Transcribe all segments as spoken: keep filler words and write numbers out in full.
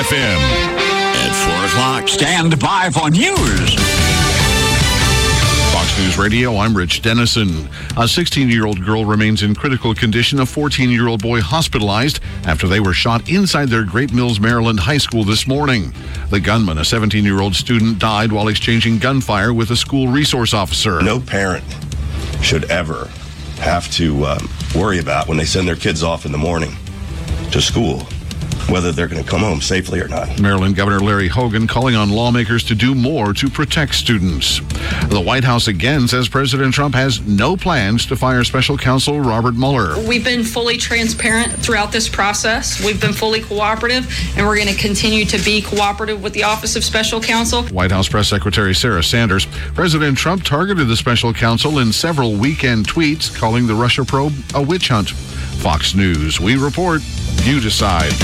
F M. At four o'clock, stand by for news. Fox News Radio, I'm Rich Dennison. A sixteen-year-old girl remains in critical condition. A fourteen-year-old boy hospitalized after they were shot inside their Great Mills, Maryland high school this morning. The gunman, a seventeen-year-old student, died while exchanging gunfire with a school resource officer. No parent should ever have to um, worry about when they send their kids off in the morning to school whether they're going to come home safely or not. Maryland Governor Larry Hogan calling on lawmakers to do more to protect students. The White House again says President Trump has no plans to fire special counsel Robert Mueller. We've been fully transparent throughout this process. We've been fully cooperative, and we're going to continue to be cooperative with the Office of Special Counsel. White House Press Secretary Sarah Sanders. President Trump targeted the special counsel in several weekend tweets, calling the Russia probe a witch hunt. Fox News, we report, you decide.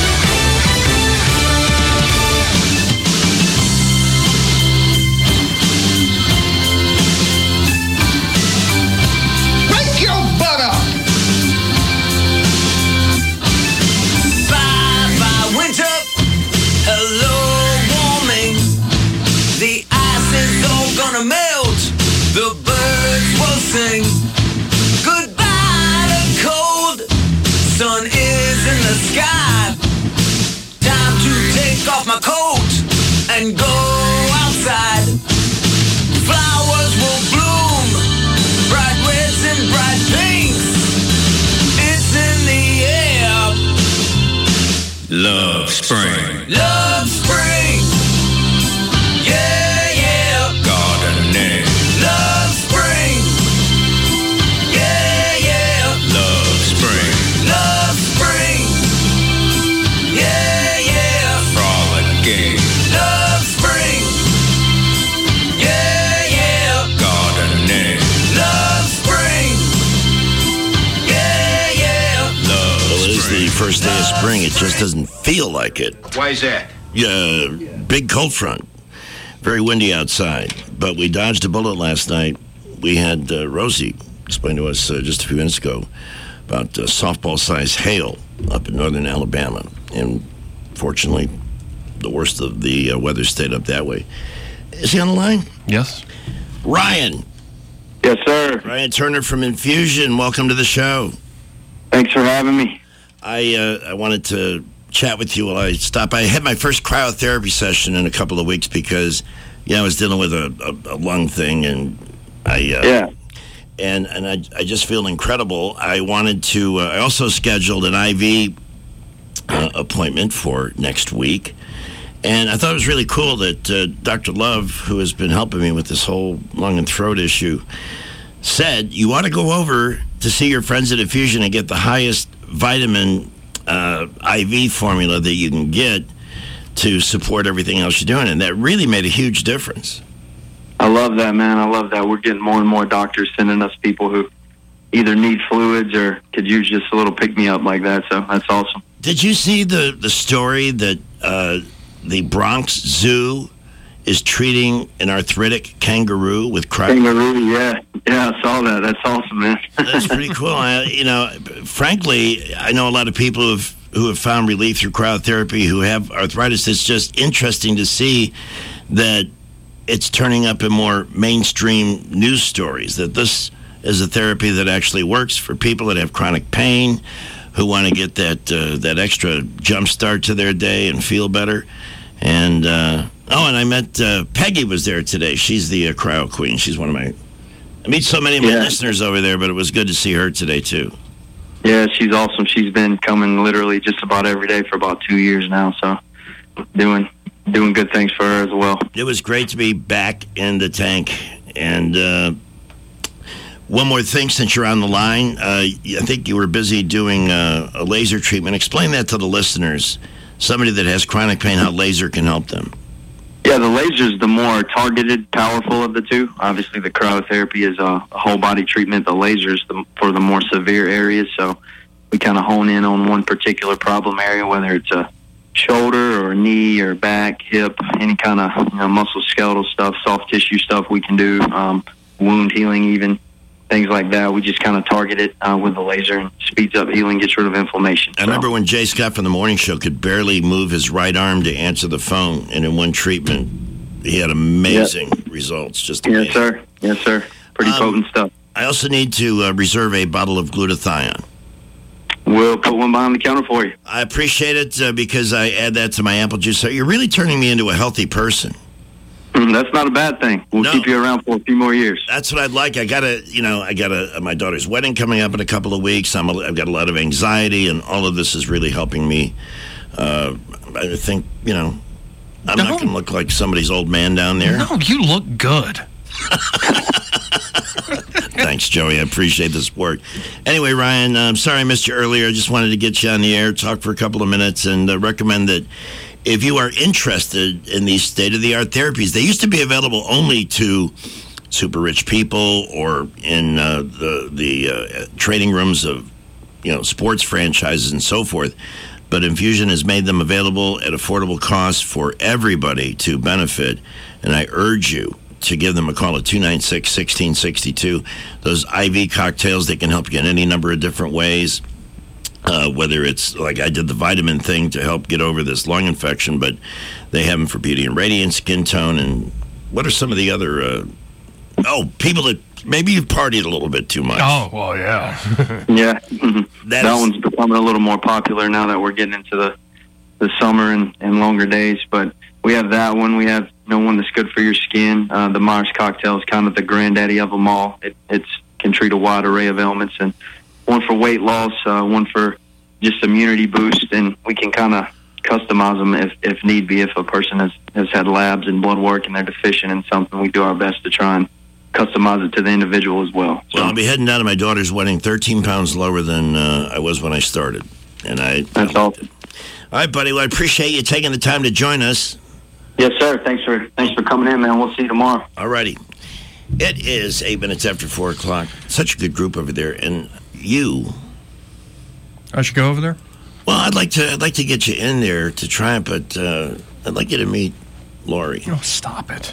Off my coat and go outside. Flowers will bloom, bright reds and bright pinks. It's in the air. Love spring. Love spring. Yeah, yeah. Gardening. Love spring. Yeah, yeah. Love spring. Love spring. Yeah. Love spring. Yeah, yeah. Gardening. Love spring. Yeah, yeah. Love Well, it is spring. the first day of spring. It just doesn't feel like it. Why is that? Yeah, big cold front. Very windy outside. But we dodged a bullet last night. We had uh, Rosie explain to us uh, just a few minutes ago about uh, softball-sized hail up in northern Alabama. And fortunately, the worst of the uh, weather stayed up that way. Is he on the line? Yes. Ryan. Yes, sir. Ryan Turner from Infusion. Welcome to the show. Thanks for having me. I uh, I wanted to chat with you while I stop. I had my first cryotherapy session in a couple of weeks because, yeah, I was dealing with a, a, a lung thing, and I uh, yeah, and and I I just feel incredible. I wanted to. Uh, I also scheduled an I V uh, appointment for next week. And I thought it was really cool that uh, Doctor Love, who has been helping me with this whole lung and throat issue, said you ought to go over to see your friends at Infusion and get the highest vitamin uh, I V formula that you can get to support everything else you're doing. And that really made a huge difference. I love that, man. I love that. We're getting more and more doctors sending us people who either need fluids or could use just a little pick-me-up like that. So that's awesome. Did you see the, the story that... Uh, the Bronx Zoo is treating an arthritic kangaroo with cryo? Kangaroo, yeah. Yeah, I saw that. That's awesome, man. That's pretty cool. I, you know, frankly, I know a lot of people who have, who have found relief through cryotherapy who have arthritis. It's just interesting to see that it's turning up in more mainstream news stories, that this is a therapy that actually works for people that have chronic pain, who want to get that uh, that extra jump start to their day and feel better. And, uh, oh, and I met, uh, Peggy was there today. She's the uh, cryo queen. She's one of my, I meet so many of my yeah. listeners over there, but it was good to see her today, too. Yeah, she's awesome. She's been coming literally just about every day for about two years now, so doing doing good things for her as well. It was great to be back in the tank. And uh, one more thing, since you're on the line, uh, I think you were busy doing uh, a laser treatment. Explain that to the listeners. Somebody that has chronic pain, how laser can help them. Yeah, the laser's the more targeted, powerful of the two. Obviously, the cryotherapy is a, a whole-body treatment. The laser's the, for the more severe areas, so we kind of hone in on one particular problem area, whether it's a shoulder or knee or back, hip, any kind of you know, musculoskeletal stuff, soft tissue stuff we can do, um, wound healing even. things like that. We just kind of target it uh, with the laser and speeds up healing, gets rid of inflammation. I remember when Jay Scott from the morning show could barely move his right arm to answer the phone, and in one treatment, he had amazing yep. results. Just amazing. Yes, sir. Yes, sir. Pretty um, potent stuff. I also need to uh, reserve a bottle of glutathione. We'll put one behind the counter for you. I appreciate it uh, because I add that to my apple juice. So you're really turning me into a healthy person. Mm, that's not a bad thing. We'll no. keep you around for a few more years. That's what I'd like. I got a, you know, I got a, my daughter's wedding coming up in a couple of weeks. I'm a, I've got a lot of anxiety, and all of this is really helping me. Uh, I think, you know, I'm no. not going to look like somebody's old man down there. No, you look good. Thanks, Joey. I appreciate the support. Anyway, Ryan, I'm sorry I missed you earlier. I just wanted to get you on the air, talk for a couple of minutes, and uh, recommend that if you are interested in these state-of-the-art therapies, they used to be available only to super rich people or in uh, the the uh, training rooms of, you know, sports franchises and so forth. But Infusion has made them available at affordable costs for everybody to benefit, and I urge you to give them a call at two nine six, one six six two. Those I V cocktails, they can help you in any number of different ways. Uh, whether it's like I did the vitamin thing to help get over this lung infection, but they have them for beauty and radiance, skin tone, and what are some of the other, uh, oh, people that maybe you've partied a little bit too much. Oh, well, yeah. yeah. Mm-hmm. That, that is, one's becoming a little more popular now that we're getting into the, the summer and, and longer days, but we have that one. We have you know, one that's good for your skin. Uh, the Myers cocktail is kind of the granddaddy of them all. It it's, can treat a wide array of ailments, and one for weight loss, uh, one for just immunity boost, and we can kind of customize them if, if need be. If a person has, has had labs and blood work and they're deficient in something, we do our best to try and customize it to the individual as well. So, well, I'll be heading down to my daughter's wedding thirteen pounds lower than uh, I was when I started. And I That's awesome. All right, buddy. Well, I appreciate you taking the time to join us. Yes, sir. Thanks for thanks for coming in, man. We'll see you tomorrow. All righty. It is eight minutes after four o'clock. Such a good group over there, and you. I should go over there. Well, I'd like to. I'd like to get you in there to try it, but uh, I'd like you to meet Lori. Oh, stop it!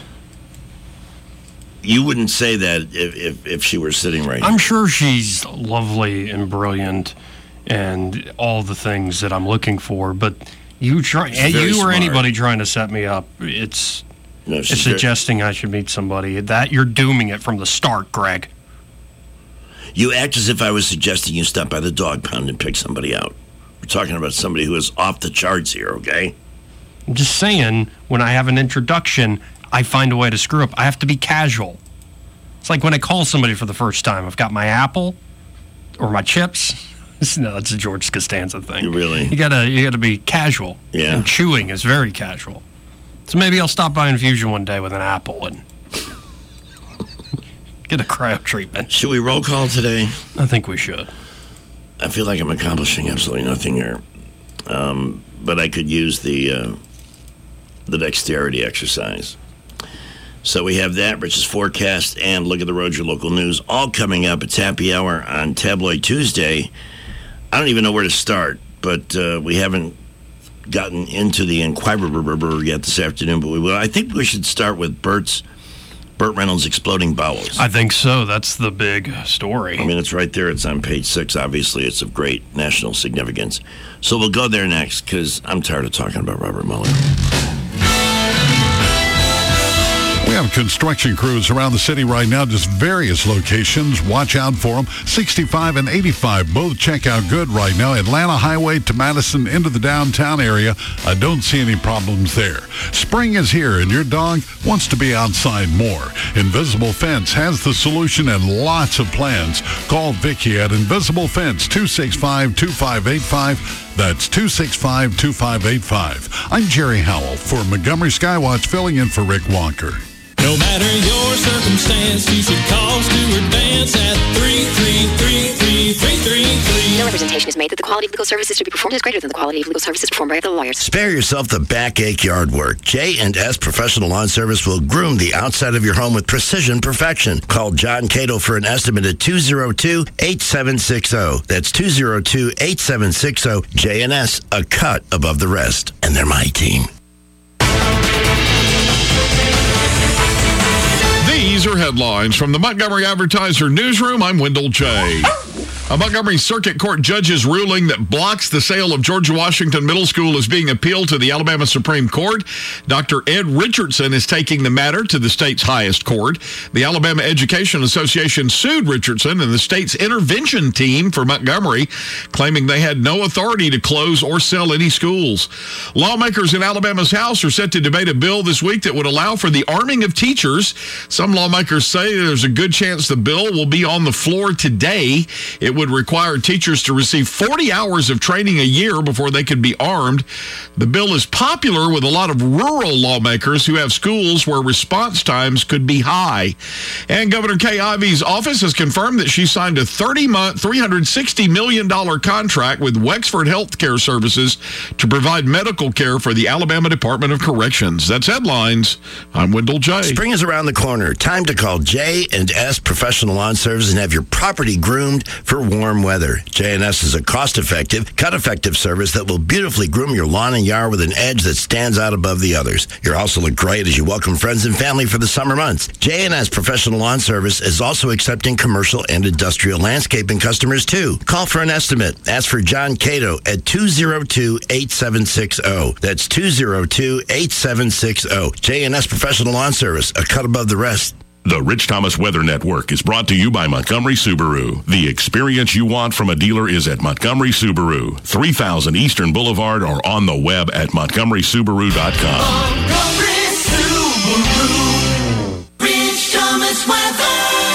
You wouldn't say that if if, if she were sitting right. I'm here. sure she's lovely and brilliant, and all the things that I'm looking for. But you try, you or smart. anybody trying to set me up, it's. No, it's suggesting very, I should meet somebody. That you're dooming it from the start, Greg. You act as if I was suggesting you stop by the dog pound and pick somebody out. We're talking about somebody who is off the charts here, okay? I'm just saying, when I have an introduction, I find a way to screw up. I have to be casual. It's like when I call somebody for the first time. I've got my apple or my chips. No, that's a George Costanza thing. You really? You gotta, you gotta be casual. Yeah. And chewing is very casual. So maybe I'll stop by Infusion one day with an apple and get a cryo treatment. Should we roll call today? I think we should. I feel like I'm accomplishing absolutely nothing here. Um, but I could use the uh, the dexterity exercise. So we have that, Rich's forecast, and Look at the Road, your local news, all coming up. It's happy hour on Tabloid Tuesday. I don't even know where to start, but uh, we haven't gotten into the Inquirer yet this afternoon, but we will. I think we should start with Bert's, Burt Reynolds' exploding bowels. I think so. That's the big story. I mean, it's right there. It's on page six. Obviously, it's of great national significance. So we'll go there next, because I'm tired of talking about Robert Mueller. We have construction crews around the city right now, just various locations. Watch out for them. sixty-five and eighty-five both check out good right now. Atlanta Highway to Madison into the downtown area. I don't see any problems there. Spring is here and your dog wants to be outside more. Invisible Fence has the solution and lots of plans. Call Vicky at Invisible Fence, two six five, two five eight five. That's two six five, two five eight five. I'm Jerry Howell for Montgomery Skywatch, filling in for Rick Walker. No matter your circumstance, you should call Stuart Vance at three three three, three three three three. No representation is made that the quality of legal services to be performed is greater than the quality of legal services performed by other lawyers. Spare yourself the backache yard work. J and S Professional Lawn Service will groom the outside of your home with precision perfection. Call John Cato for an estimate at two oh two, eight seven six oh. That's two oh two, eight seven six oh. J and S, a cut above the rest. And they're my team. These are headlines from the Montgomery Advertiser newsroom. I'm Wendell J. A Montgomery Circuit Court judge's ruling that blocks the sale of George Washington Middle School is being appealed to the Alabama Supreme Court. Doctor Ed Richardson is taking the matter to the state's highest court. The Alabama Education Association sued Richardson and the state's intervention team for Montgomery, claiming they had no authority to close or sell any schools. Lawmakers in Alabama's House are set to debate a bill this week that would allow for the arming of teachers. Some lawmakers say there's a good chance the bill will be on the floor today. It would require teachers to receive forty hours of training a year before they could be armed. The bill is popular with a lot of rural lawmakers who have schools where response times could be high. And Governor Kay Ivey's office has confirmed that she signed a thirty-month, three hundred sixty million dollars contract with Wexford Healthcare Services to provide medical care for the Alabama Department of Corrections. That's headlines. I'm Wendell J. Spring is around the corner. Time to call J and S Professional Lawn Service and have your property groomed for warm weather. J and S is a cost-effective, cut-effective service that will beautifully groom your lawn and yard with an edge that stands out above the others. You'll also look great as you welcome friends and family for the summer months. J and S Professional Lawn Service is also accepting commercial and industrial landscaping customers, too. Call for an estimate. Ask for John Cato at two oh two, eight seven six oh. That's two oh two, eight seven six oh. J and S Professional Lawn Service, a cut above the rest. The Rich Thomas Weather Network is brought to you by Montgomery Subaru. The experience you want from a dealer is at Montgomery Subaru, three thousand Eastern Boulevard, or on the web at montgomery subaru dot com. Montgomery Subaru, Rich Thomas Weather.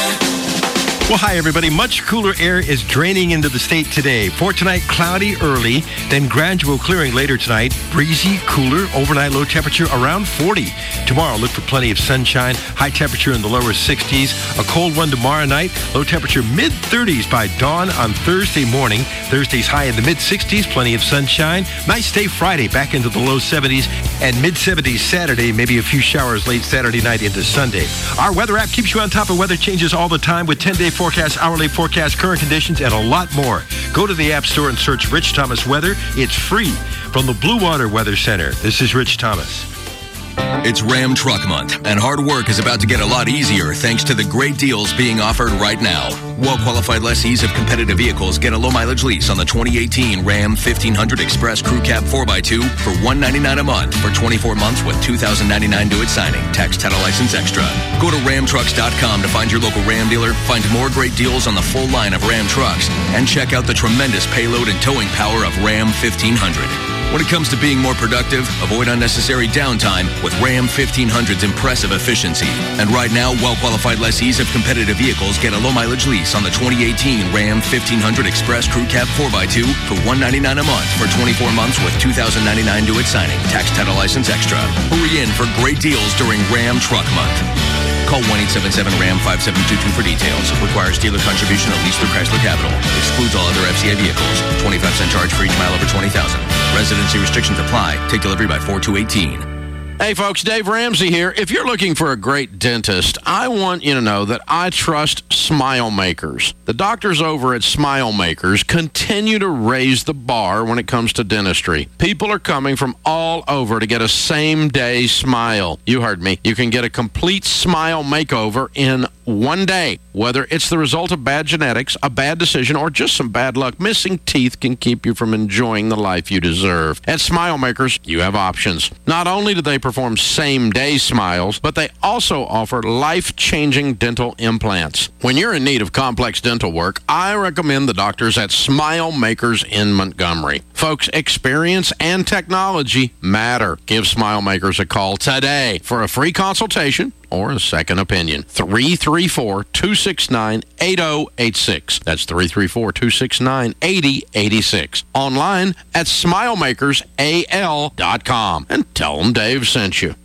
Well, hi, everybody. Much cooler air is draining into the state today. For tonight, cloudy early, then gradual clearing later tonight. Breezy, cooler, overnight low temperature around forty. Tomorrow, look for plenty of sunshine, high temperature in the lower sixties. A cold one tomorrow night, low temperature mid thirties by dawn on Thursday morning. Thursday's high in the mid sixties, plenty of sunshine. Nice day Friday, back into the low seventies, and mid seventies Saturday, maybe a few showers late Saturday night into Sunday. Our weather app keeps you on top of weather changes all the time with ten-day forecast, hourly forecast, current conditions, and a lot more. Go to the App Store and search Rich Thomas Weather. It's free. From the Blue Water Weather Center, this is Rich Thomas. It's Ram Truck Month, and hard work is about to get a lot easier thanks to the great deals being offered right now. Well-qualified lessees of competitive vehicles get a low-mileage lease on the twenty eighteen Ram fifteen hundred Express Crew Cab four by two for one hundred ninety-nine dollars a month for twenty-four months with two thousand ninety-nine dollars due at signing. Tax, title, license extra. Go to ram trucks dot com to find your local Ram dealer, find more great deals on the full line of Ram trucks, and check out the tremendous payload and towing power of Ram fifteen hundred. When it comes to being more productive, avoid unnecessary downtime with Ram fifteen hundred's impressive efficiency. And right now, well-qualified lessees of competitive vehicles get a low-mileage lease on the twenty eighteen Ram fifteen hundred Express Crew Cab four by two for one hundred ninety-nine dollars a month for twenty-four months with two thousand ninety-nine dollars due at signing. Tax, title, license extra. Hurry in for great deals during Ram Truck Month. Call one eight seven seven RAM five seven two two for details. Requires dealer contribution at least through Chrysler Capital. Excludes all other F C A vehicles. twenty-five cent charge for each mile over twenty thousand. Residency restrictions apply. Take delivery by four two eighteen. Hey folks, Dave Ramsey here. If you're looking for a great dentist, I want you to know that I trust Smile Makers. The doctors over at Smile Makers continue to raise the bar when it comes to dentistry. People are coming from all over to get a same-day smile. You heard me. You can get a complete smile makeover in one day. Whether it's the result of bad genetics, a bad decision, or just some bad luck, missing teeth can keep you from enjoying the life you deserve. At Smile Makers, you have options. Not only do they perform same-day smiles, but they also offer life-changing dental implants. When you're in need of complex dental work, I recommend the doctors at Smile Makers in Montgomery. Folks, experience and technology matter. Give Smile Makers a call today for a free consultation or a second opinion. three three four, two six nine, eight zero eight six. That's three three four, two six nine, eight zero eight six. Online at smile makers A L dot com. And tell them Dave sent you.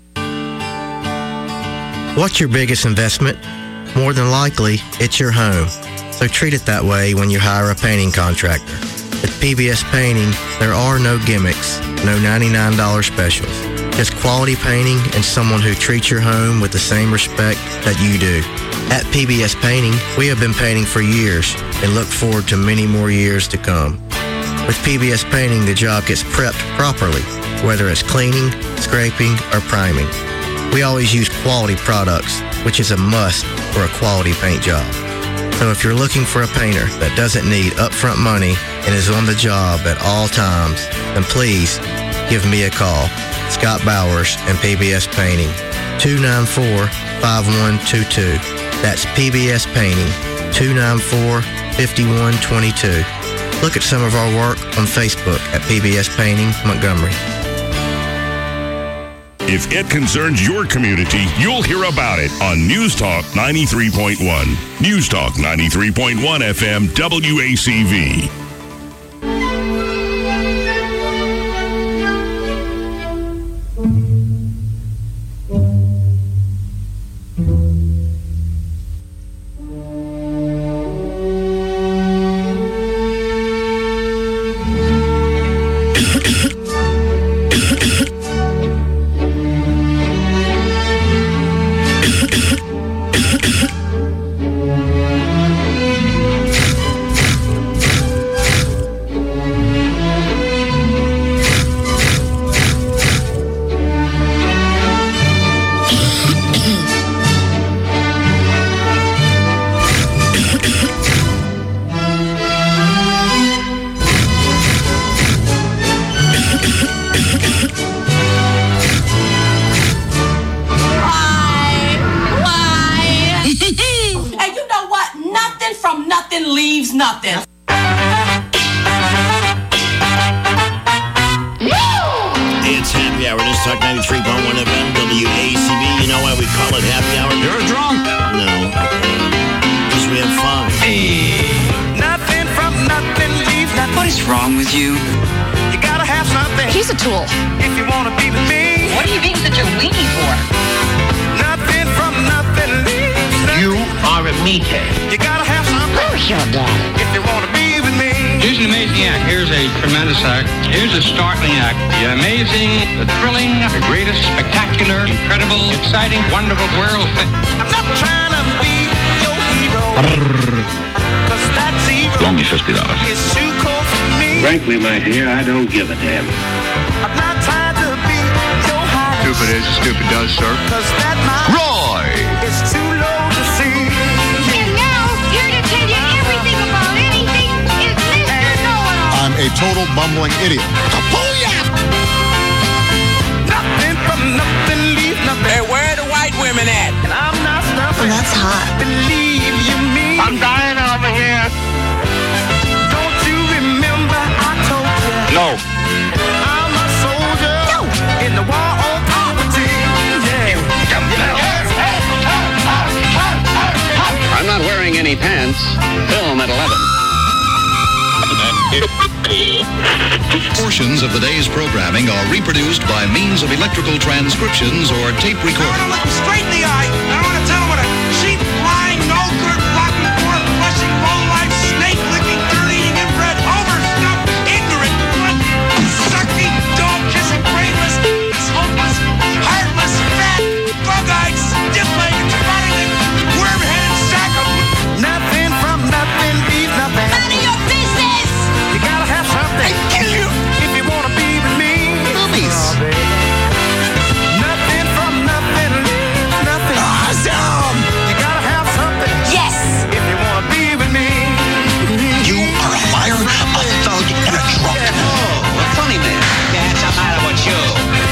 What's your biggest investment? More than likely, it's your home. So treat it that way when you hire a painting contractor. At P B S Painting, there are no gimmicks, no ninety-nine dollars specials. Just quality painting and someone who treats your home with the same respect that you do. At P B S Painting, we have been painting for years and look forward to many more years to come. With P B S Painting, the job gets prepped properly, whether it's cleaning, scraping, or priming. We always use quality products which is a must for a quality paint job. So if you're looking for a painter that doesn't need upfront money and is on the job at all times, then please give me a call. Scott Bowers and P B S Painting, two nine four, five one two two. That's P B S Painting, two nine four, five one two two. Look at some of our work on Facebook at P B S Painting Montgomery. If it concerns your community, you'll hear about it on News Talk ninety-three point one. News Talk ninety-three point one F M W A C V. Wonderful world. I'm not trying to be your hero. Cause that zero Loan me fifty dollars. is too cold for me. Frankly, my dear, I don't give a damn. I'm not trying to be your high. Stupid is, stupid does, sir. Cause that my Roy! is too low to see. And now, here to tell you everything about anything is Mister Know-It-All. I'm a total bumbling idiot. Nothing from nothing, leave nothing. Hey, where are the white women at? And I'm not stuffing. Well, that's hot. Believe you me. I'm dying over here. Don't you remember I told you? No. I'm a soldier. No. In the war on poverty. Yeah. I'm not wearing any pants. Film at eleven. Portions of the day's programming are reproduced by means of electrical transcriptions or tape I want to recording. look him straight in the eye. I want to tell him what a cheap, lying, no good, blocking, poor, flushing, low-life, snake-licking, dirt-eating, inbred, overstuffed, ignorant, blood-sucking, dog-kissing, brainless, hopeless, heartless, fat, bug-eyed, stiff-legged, spotted, worm-headed sack of nothing from nothing, leave nothing. None of your business. You gotta have something. I kill you if you wanna be with me. Movies. Oh, baby. Nothing from nothing, leave nothing. Awesome. You gotta have something. Yes. If you wanna be with me. You are a liar, a thug, and a drunk. Oh, a funny man. That's a matter with you.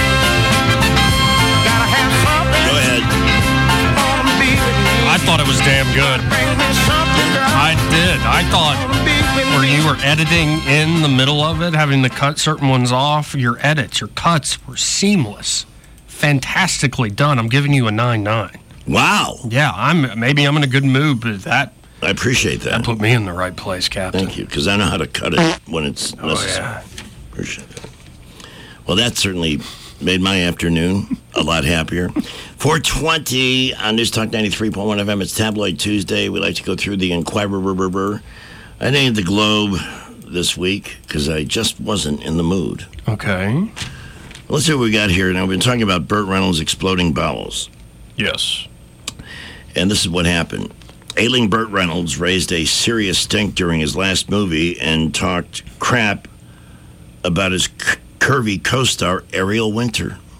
Gotta have something. Go ahead. Wanna be with me. I thought it was damn good. Bring me something, girl. I did. I thought Be with where me. you were editing in the middle of it, having to cut certain ones off, your edits, your cuts were seamless. Fantastically done. I'm giving you a nine nine. Wow. Yeah, I'm maybe I'm in a good mood, but that I appreciate that. that put me in the right place, Captain. Thank you, because I know how to cut it when it's Oh, necessary. yeah. Appreciate it. Well, that certainly made my afternoon a lot happier. four twenty on News Talk ninety-three point one F M. It's Tabloid Tuesday. We like to go through the Inquirer. I named the Globe this week because I just wasn't in the mood. Okay. Let's see what we got here. Now, we've been talking about Burt Reynolds' exploding bowels. Yes. And this is what happened. Ailing Burt Reynolds raised a serious stink during his last movie and talked crap about his c- curvy co-star Ariel Winter.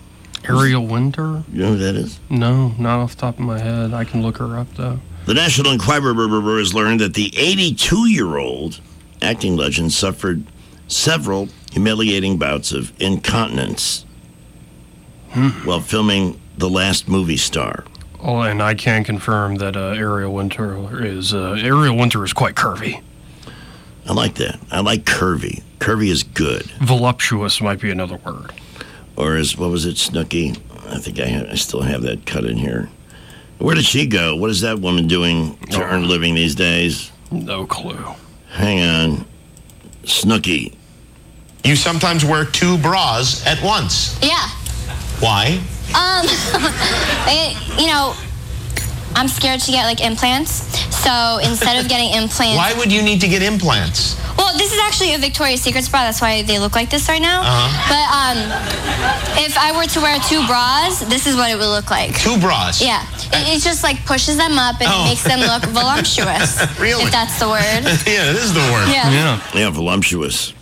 Ariel Winter? You know who that is? No, not off the top of my head. I can look her up, though. The National Enquirer has learned that the eighty-two-year-old acting legend suffered several humiliating bouts of incontinence Hmm. while filming The Last Movie Star. Oh, and I can confirm that uh, Ariel Winter is uh, Ariel Winter is quite curvy. I like that. I like curvy. Curvy is good. Voluptuous might be another word. Or is, what was it, Snooki? I think I, have, I still have that cut in here. Where did she go? What is that woman doing to earn a living these days? No clue. Hang on. Snooki. You sometimes wear two bras at once. Yeah. Why? Um, it, you know, I'm scared to get like implants. So instead of getting implants, Why would you need to get implants? well, this is actually a Victoria's Secret bra. That's why they look like this right now. Uh-huh. But um, if I were to wear two bras, this is what it would look like. Two bras? Yeah. It, it just like pushes them up and Oh. it makes them look voluptuous. Really? If that's the word. Yeah, it is the word. Yeah. Yeah, yeah voluptuous.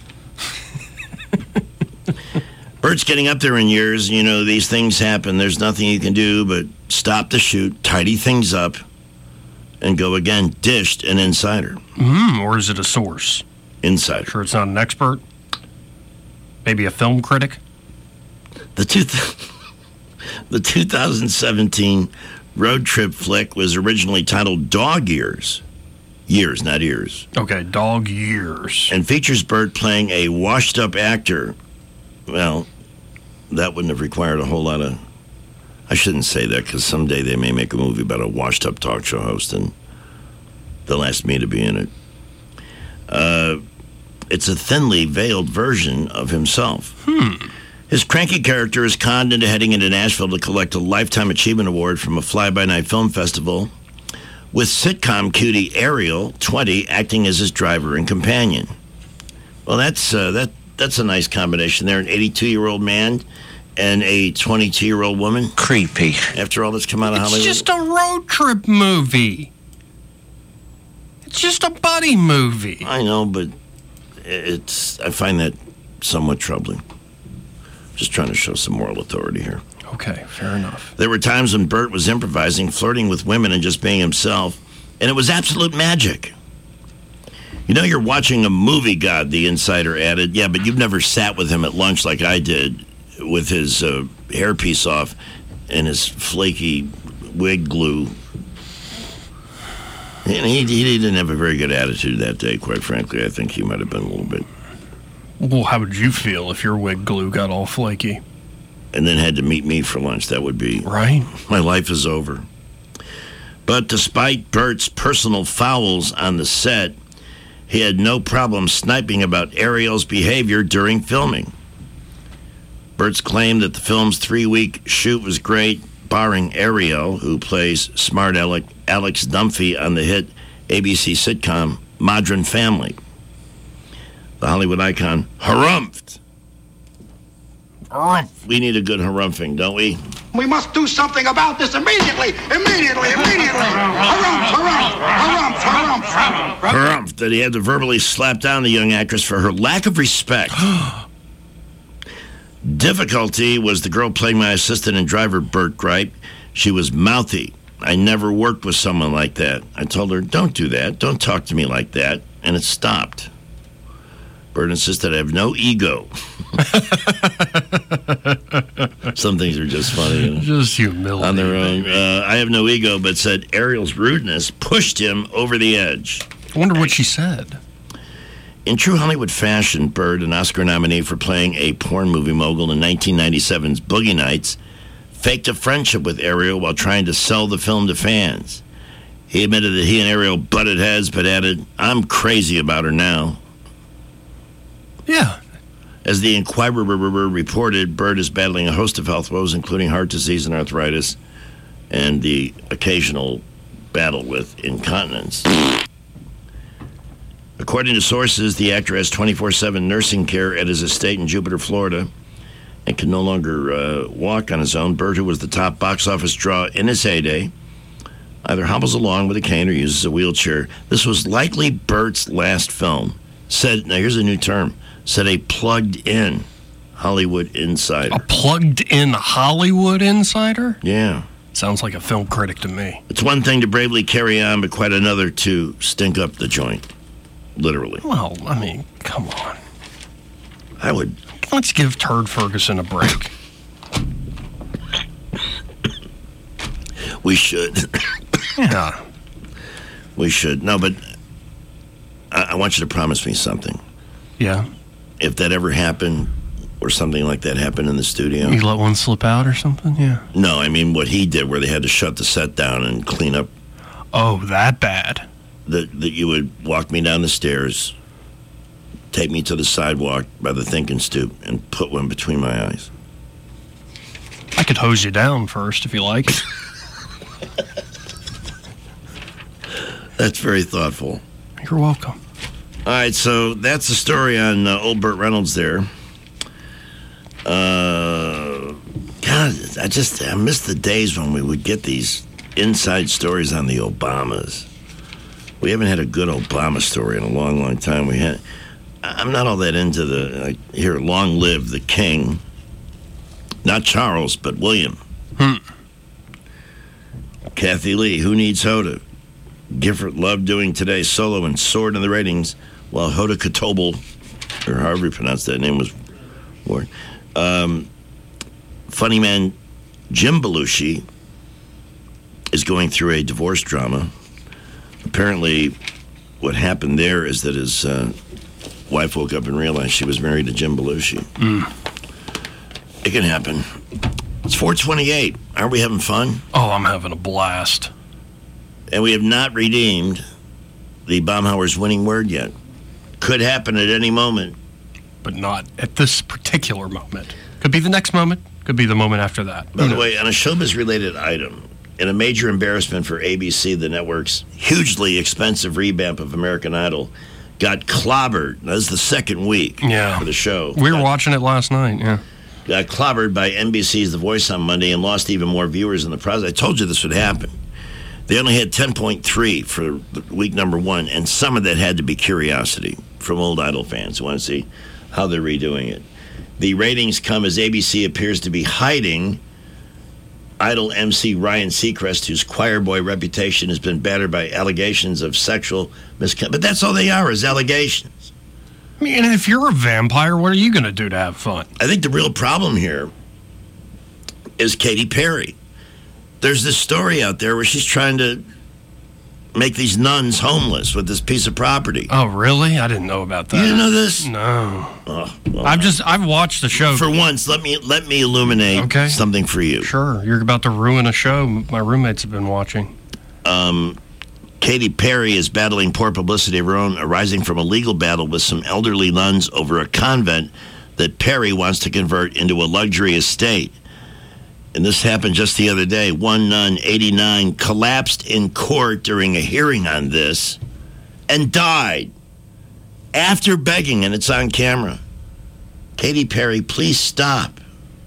Bert's getting up there in years. You know, these things happen. There's nothing you can do but stop the shoot, tidy things up, and go again. Dished an insider. Mm, or is it a source? Insider. Sure it's not an expert? Maybe a film critic? The two th- the two thousand seventeen road trip flick was originally titled Dog Years. Years, not ears. Okay, Dog Years. And features Bert playing a washed-up actor. Well, that wouldn't have required a whole lot of... I shouldn't say that, because someday they may make a movie about a washed-up talk show host, and they'll ask me to be in it. Uh, it's a thinly veiled version of himself. Hmm. His cranky character is conned into heading into Nashville to collect a Lifetime Achievement Award from a fly-by-night film festival, with sitcom cutie Ariel, twenty, acting as his driver and companion. Well, that's uh, that that's a nice combination there. An eighty-two-year-old man and a twenty-two-year-old woman. Creepy. After all that's come out of It's Hollywood. just a road trip movie. It's just a buddy movie. I know, but it's I find that somewhat troubling. Just trying to show some moral authority here. Okay, fair enough. There were times when Bert was improvising, flirting with women, and just being himself, and it was absolute magic. You know, you're watching a movie, God, the insider added. Yeah, but you've never sat with him at lunch like I did, with his uh, hairpiece off and his flaky wig glue. And he, he didn't have a very good attitude that day, quite frankly. I think he might have been a little bit. Well, how would you feel if your wig glue got all flaky? And then had to meet me for lunch. That would be... Right. My life is over. But despite Bert's personal fouls on the set, he had no problem sniping about Ariel's behavior during filming. Bert's claimed that the film's three-week shoot was great, barring Ariel, who plays smart Alec, Alex Dunphy on the hit A B C sitcom Modern Family. The Hollywood icon harumphed. We need a good harumphing, don't we? We must do something about this immediately! Immediately! Immediately! Harumph! Harumph! Harumph! Harumph! Harumph that he had to verbally slap down the young actress for her lack of respect. Difficulty was the girl playing my assistant and driver, Bert Gripe. She was mouthy. I never worked with someone like that. I told her, don't do that. Don't talk to me like that. And it stopped. Bert insisted I have no ego. Some things are just funny. You know, just humility. On their own. Uh, I have no ego, but said Ariel's rudeness pushed him over the edge. I wonder what she said. In true Hollywood fashion, Bert, an Oscar nominee for playing a porn movie mogul in nineteen ninety-seven's Boogie Nights, faked a friendship with Ariel while trying to sell the film to fans. He admitted that he and Ariel butted heads, but added, I'm crazy about her now. Yeah. As the Enquirer reported, Bert is battling a host of health woes, including heart disease and arthritis, and the occasional battle with incontinence. According to sources, the actor has twenty-four seven nursing care at his estate in Jupiter, Florida, and can no longer uh, walk on his own. Bert, who was the top box office draw in his heyday, either hobbles along with a cane or uses a wheelchair. This was likely Bert's last film. Said, now here's a new term, said a plugged-in Hollywood Insider. A plugged-in Hollywood insider? Yeah. Sounds like a film critic to me. It's one thing to bravely carry on, but quite another to stink up the joint. Literally. Well, I mean, come on. I would. Let's give Turd Ferguson a break. We should. Yeah. We should. No, but I, I want you to promise me something. Yeah. If that ever happened, or something like that happened in the studio. You let one slip out or something? Yeah. No, I mean what he did, where they had to shut the set down and clean up. Oh, that bad. That that you would walk me down the stairs, take me to the sidewalk by the thinking stoop, and put one between my eyes. I could hose you down first if you like. That's very thoughtful. You're welcome. All right, so that's the story on uh, old Burt Reynolds there. Uh, God, I just I miss the days when we would get these inside stories on the Obamas. We haven't had a good Obama story in a long, long time. We had. I'm not all that into the. I hear "Long live the King." Not Charles, but William. Hmm. Kathy Lee, who needs Hoda? Gifford loved doing today's solo and soared in the ratings, while Hoda Kotobel, or however you pronounce that name, was Ward. Um, funny man Jim Belushi is going through a divorce drama. Apparently, what happened there is that his uh, wife woke up and realized she was married to Jim Belushi. Mm. It can happen. It's four twenty-eight. Aren't we having fun? Oh, I'm having a blast. And we have not redeemed the Baumhauer's winning word yet. Could happen at any moment. But not at this particular moment. Could be the next moment. Could be the moment after that. By the way, on a showbiz-related item, in a major embarrassment for A B C, the network's hugely expensive revamp of American Idol got clobbered. That was the second week yeah. for the show. We were got, watching it last night, yeah. Got clobbered by N B C's The Voice on Monday and lost even more viewers in the process. I told you this would happen. They only had ten point three for week number one, and some of that had to be curiosity from old Idol fans who want to see how they're redoing it. The ratings come as A B C appears to be hiding Idol M C Ryan Seacrest, whose choir boy reputation has been battered by allegations of sexual misconduct. But that's all they are, is allegations. I mean, if you're a vampire, what are you going to do to have fun? I think the real problem here is Katy Perry. There's this story out there where she's trying to make these nuns homeless with this piece of property. Oh, really? I didn't know about that. You didn't know this? No. Oh, well, I've just I've watched the show. For once, let me let me illuminate okay. something for you. Sure. You're about to ruin a show my roommates have been watching. Um, Katy Perry is battling poor publicity of her own, arising from a legal battle with some elderly nuns over a convent that Perry wants to convert into a luxury estate. And this happened just the other day. One nun, eighty-nine, collapsed in court during a hearing on this and died after begging, and it's on camera. Katy Perry, please stop.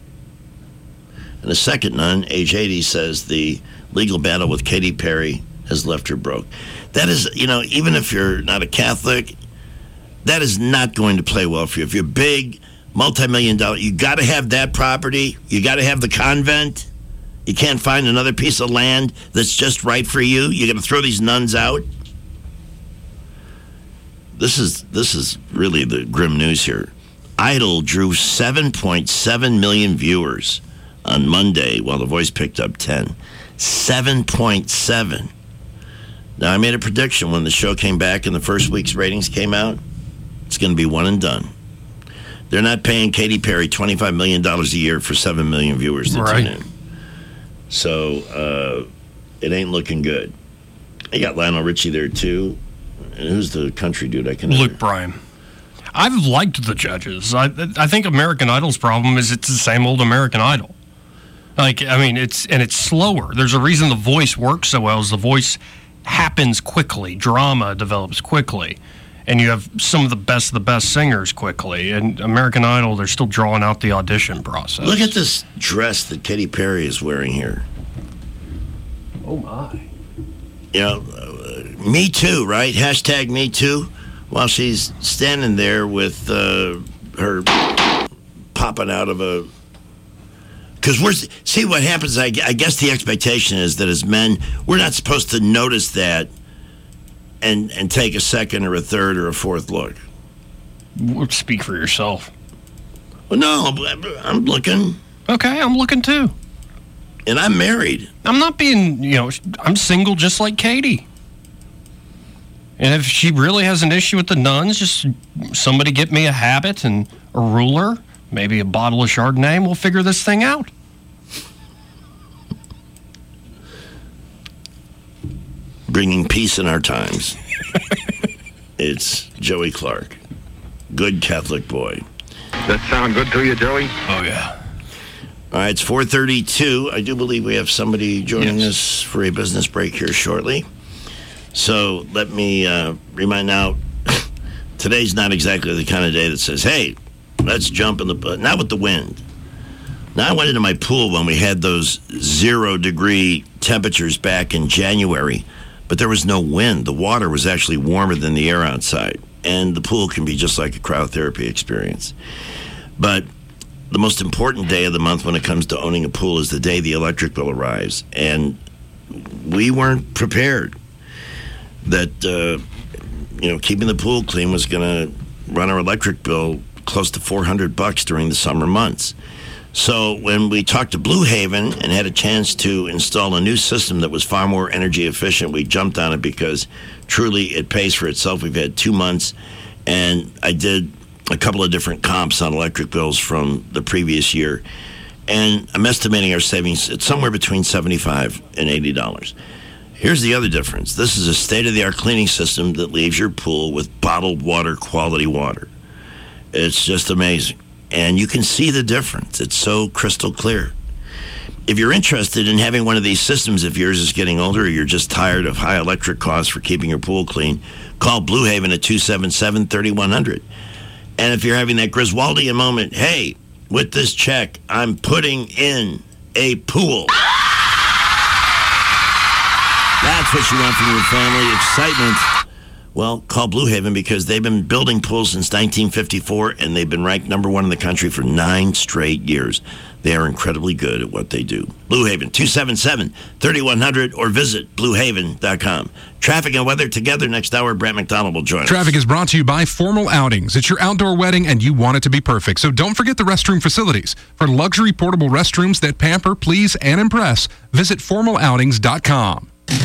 And the second nun, age eighty, says the legal battle with Katy Perry has left her broke. That is, you know, even if you're not a Catholic, that is not going to play well for you. If you're big, multi-million dollar, you got to have that property. You got to have the convent. You can't find another piece of land that's just right for you. You got to throw these nuns out. This is this is really the grim news here. Idol drew seven point seven million viewers on Monday, while The Voice picked up ten. seven point seven. Now, I made a prediction when the show came back and the first week's ratings came out. It's going to be one and done. They're not paying Katy Perry twenty-five million dollars a year for seven million viewers to right. tune in. So, uh, it ain't looking good. You got Lionel Richie there, too. And who's the country dude? I can Luke Bryan. I've liked the judges. I I think American Idol's problem is it's the same old American Idol. Like, I mean, it's and it's slower. There's a reason The Voice works so well, is The Voice happens quickly. Drama develops quickly. And you have some of the best of the best singers quickly. And American Idol, they're still drawing out the audition process. Look at this dress that Katy Perry is wearing here. Oh, my. You know, uh, Me Too, right? Hashtag Me Too. While she's standing there with uh, her popping out of a. Because we're see what happens. I, I guess the expectation is that as men, we're not supposed to notice that, and and take a second or a third or a fourth look. Speak for yourself. Well, no, I'm looking. Okay, I'm looking too. And I'm married. I'm not being, you know, I'm single just like Katie. And if she really has an issue with the nuns, just somebody get me a habit and a ruler, maybe a bottle of Chardonnay, and we'll figure this thing out. Bringing peace in our times. It's Joey Clark. Good Catholic boy. That sound good to you, Joey? Oh, yeah. All right, it's four thirty-two. I do believe we have somebody joining yes. us for a business break here shortly. So let me uh, remind now, today's not exactly the kind of day that says, hey, let's jump in the... Not with the wind. Now, I went into my pool when we had those zero-degree temperatures back in January, but there was no wind. The water was actually warmer than the air outside, and the pool can be just like a cryotherapy experience. But the most important day of the month when it comes to owning a pool is the day the electric bill arrives, and we weren't prepared that uh, you know keeping the pool clean was going to run our electric bill close to four hundred bucks during the summer months. So when we talked to Blue Haven and had a chance to install a new system that was far more energy efficient, we jumped on it because truly it pays for itself. We've had two months, and I did a couple of different comps on electric bills from the previous year, and I'm estimating our savings at somewhere between seventy-five dollars and eighty dollars. Here's the other difference. This is a state-of-the-art cleaning system that leaves your pool with bottled water, quality water. It's just amazing. And you can see the difference. It's so crystal clear. If you're interested in having one of these systems, if yours is getting older or you're just tired of high electric costs for keeping your pool clean, call Blue Haven at two seven seven, three one zero zero. And if you're having that Griswoldian moment, hey, with this check, I'm putting in a pool. That's what you want from your family, excitement. Well, call Blue Haven because they've been building pools since nineteen fifty-four, and they've been ranked number one in the country for nine straight years. They are incredibly good at what they do. Blue Haven, two seven seven, three one zero zero, or visit blue haven dot com. Traffic and weather together next hour. Brett McDonald will join us. Traffic is brought to you by Formal Outings. It's your outdoor wedding, and you want it to be perfect. So don't forget the restroom facilities. For luxury portable restrooms that pamper, please, and impress, visit formal outings dot com.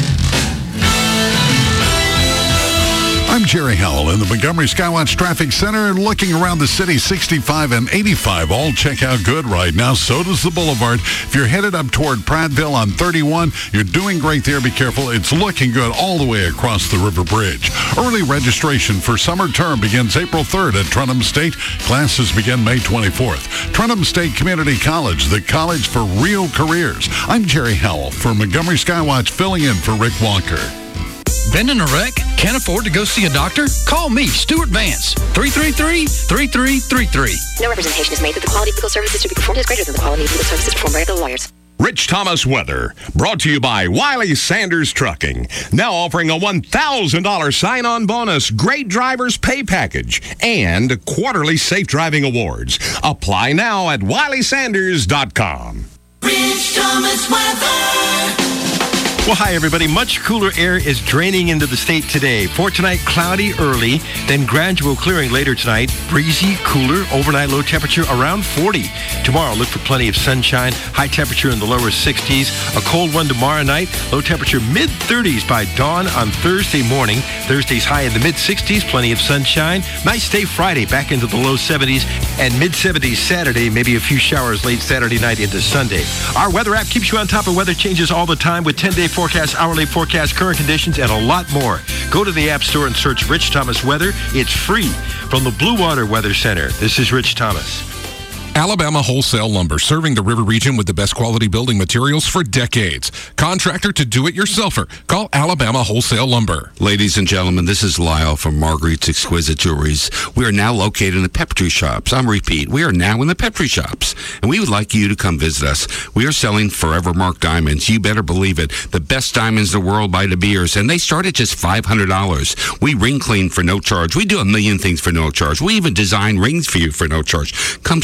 I'm Jerry Howell in the Montgomery Skywatch Traffic Center. Looking around the city, sixty-five and eighty-five all check out good right now. So does the Boulevard. If you're headed up toward Prattville on thirty-one, you're doing great there. Be careful. It's looking good all the way across the River Bridge. Early registration for summer term begins April third at Trentham State. Classes begin May twenty-fourth. Trentham State Community College, the college for real careers. I'm Jerry Howell for Montgomery Skywatch, filling in for Rick Walker. Been in a wreck? Can't afford to go see a doctor? Call me, Stuart Vance, three three three, three three three three. No representation is made that the quality of legal services to be performed is greater than the quality of legal services performed by other lawyers. Rich Thomas weather, brought to you by Wiley Sanders Trucking. Now offering a one thousand dollars sign-on bonus, great drivers pay package, and quarterly safe driving awards. Apply now at wiley sanders dot com. Rich Thomas weather. Well, hi, everybody. Much cooler air is draining into the state today. For tonight, cloudy early, then gradual clearing later tonight. Breezy, cooler, overnight low temperature around forty. Tomorrow, look for plenty of sunshine, high temperature in the lower sixties. A cold one tomorrow night, low temperature mid thirties by dawn on Thursday morning. Thursday's high in the mid sixties, plenty of sunshine. Nice day Friday, back into the low seventies, and mid seventies Saturday, maybe a few showers late Saturday night into Sunday. Our weather app keeps you on top of weather changes all the time with ten-day forecast, hourly forecast, current conditions, and a lot more. Go to the App Store and search Rich Thomas Weather. It's free. From the Blue Water Weather Center, this is Rich Thomas. Alabama Wholesale Lumber, serving the river region with the best quality building materials for decades. Contractor to do-it-yourselfer. Call Alabama Wholesale Lumber. Ladies and gentlemen, this is Lyle from Marguerite's Exquisite Jewelries. We are now located in the Peppery Shops. I'm repeat, we are now in the Peppery Shops, and we would like you to come visit us. We are selling Forever Mark diamonds. You better believe it. The best diamonds in the world by De Beers, and they start at just five hundred dollars. We ring clean for no charge. We do a million things for no charge. We even design rings for you for no charge. Come see Marguerite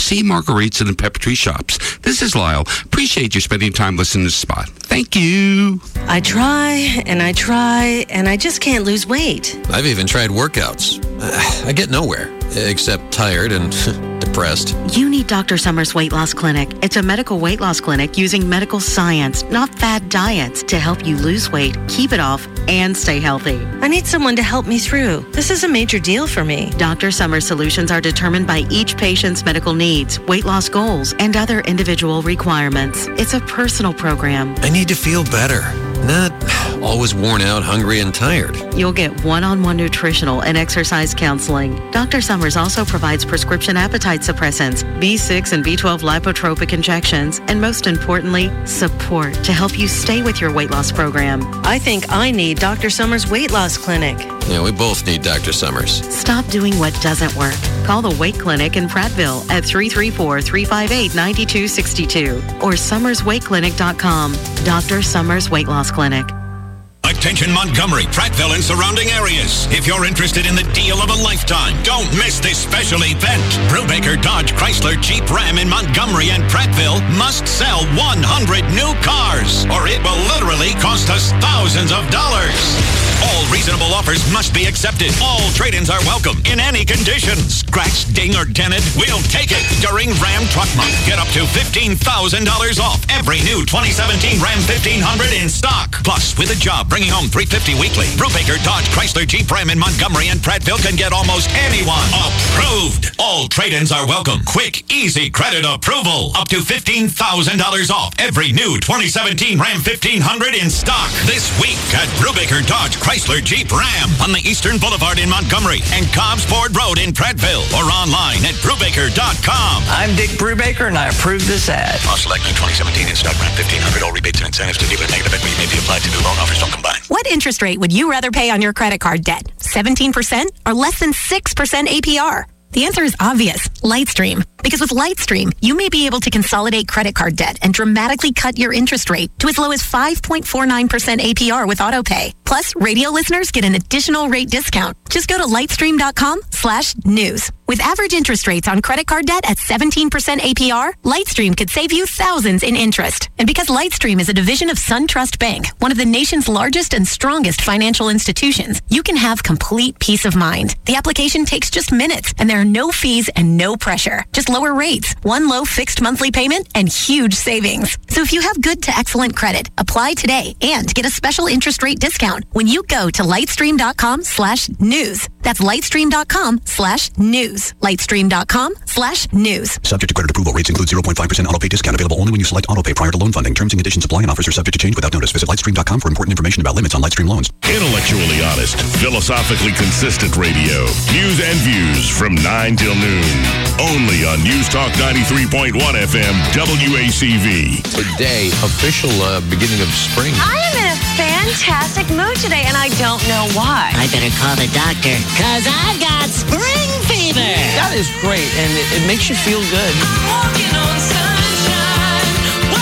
Marguerite's and the Pepper Tree Shops. This is Lyle. Appreciate you spending time listening to Spot. Thank you. I try and I try and I just can't lose weight. I've even tried workouts. Uh, I get nowhere, except tired and depressed. You need Doctor Summers Weight Loss Clinic. It's a medical weight loss clinic using medical science, not fad diets, to help you lose weight, keep it off, and stay healthy. I need someone to help me through. This is a major deal for me. Doctor Summers solutions are determined by each patient's medical needs, weight loss goals, and other individual requirements. It's a personal program. I need to feel better, not always worn out, hungry, and tired. You'll get one-on-one nutritional and exercise counseling. Doctor Summers also provides prescription appetite suppressants, B six and B twelve lipotropic injections, and most importantly, support to help you stay with your weight loss program. I think I need Doctor Summers Weight Loss Clinic. Yeah, we both need Doctor Summers. Stop doing what doesn't work. Call the Weight Clinic in Prattville at three three four, three five eight, nine two six two or summers weight clinic dot com. Doctor Summers Weight Loss Clinic. Attention Montgomery, Prattville, and surrounding areas. If you're interested in the deal of a lifetime, don't miss this special event. Brubaker Dodge Chrysler Jeep Ram in Montgomery and Prattville must sell one hundred new cars, or it will literally cost us thousands of dollars. All reasonable offers must be accepted. All trade-ins are welcome in any condition. Scratched, ding, or dented, we'll take it during Ram Truck Month. Get up to fifteen thousand dollars off every new twenty seventeen Ram fifteen hundred in stock. Plus, with a job, bringing home three hundred fifty dollars weekly. Brubaker Dodge Chrysler Jeep Ram in Montgomery and Prattville can get almost anyone approved. All trade-ins are welcome. Quick, easy credit approval. Up to fifteen thousand dollars off every new twenty seventeen Ram fifteen hundred in stock. This week at Brubaker Dodge Chrysler Jeep Ram on the Eastern Boulevard in Montgomery and Cobbs Ford Road in Prattville, or online at brubaker dot com. I'm Dick Brubaker, and I approve this ad. All select new twenty seventeen in stock Ram fifteen hundred. All rebates and incentives to dealer negative equity may be applied to new loan offers. Don't combine. What interest rate would you rather pay on your credit card debt? seventeen percent or less than six percent A P R? The answer is obvious, Lightstream. Because with Lightstream, you may be able to consolidate credit card debt and dramatically cut your interest rate to as low as five point four nine percent A P R with AutoPay. Plus, radio listeners get an additional rate discount. Just go to lightstream.com slash news. With average interest rates on credit card debt at seventeen percent A P R, Lightstream could save you thousands in interest. And because Lightstream is a division of SunTrust Bank, one of the nation's largest and strongest financial institutions, you can have complete peace of mind. The application takes just minutes, and there are no fees and no pressure. Just lower rates, one low fixed monthly payment, and huge savings. So if you have good to excellent credit, apply today and get a special interest rate discount when you go to lightstream.com slash news. That's lightstream.com slash news. Lightstream.com slash news. Subject to credit approval. Rates include zero point five percent autopay discount available only when you select autopay prior to loan funding. Terms and conditions apply and offers are subject to change without notice. Visit lightstream dot com for important information about limits on Lightstream loans. Intellectually honest, philosophically consistent radio. News and views from nine till noon. Only on News Talk ninety-three point one F M W A C V. Today, official uh, beginning of spring. I am in a fantastic mood today, and I don't know why. I better call the doctor, because I've got spring fever. That is great, and it, it makes you feel good. I'm walking on sunshine.